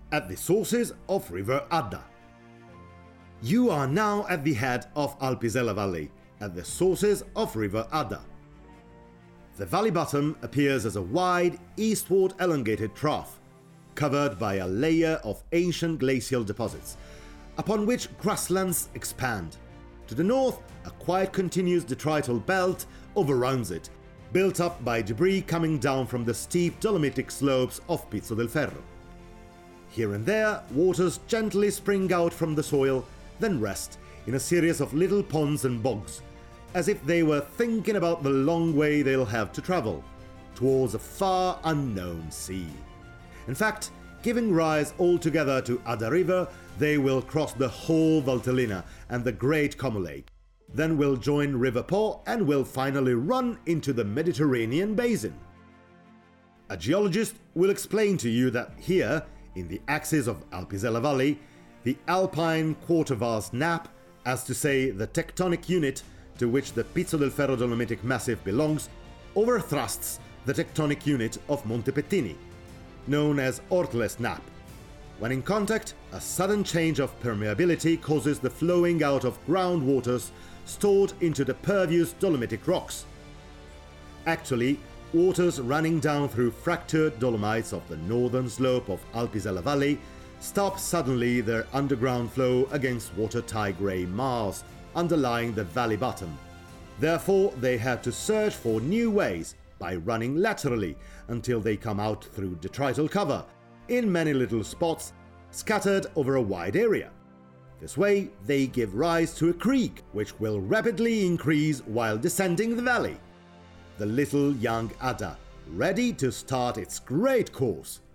at the sources of River Adda. You are now at the head of Alpizella Valley, at the sources of River Adda. The valley bottom appears as a wide, eastward elongated trough, covered by a layer of ancient glacial deposits, upon which grasslands expand. To the north, a quiet continuous detrital belt overruns it, built up by debris coming down from the steep dolomitic slopes of Pizzo del Ferro. Here and there, waters gently spring out from the soil, then rest in a series of little ponds and bogs, as if they were thinking about the long way they'll have to travel, towards a far unknown sea. In fact, giving rise altogether to Adda River, they will cross the whole Valtellina and the Great Como Lake, then will join River Po and will finally run into the Mediterranean basin. A geologist will explain to you that here, in the axis of Alpizella Valley, the Alpine Quarter-Vast Nappe, as to say the tectonic unit to which the Pizzo del Ferro dolomitic massif belongs, overthrusts the tectonic unit of Monte Pettini, known as Ortles Nappe. When in contact, a sudden change of permeability causes the flowing out of groundwaters stored into the pervious dolomitic rocks. Actually, waters running down through fractured dolomites of the northern slope of Alpizella Valley stop suddenly their underground flow against watertight grey marls underlying the valley bottom. Therefore, they had to search for new ways by running laterally until they come out through detrital cover in many little spots scattered over a wide area. This way, they give rise to a creek which will rapidly increase while descending the valley. The little young Adda, ready to start its great course.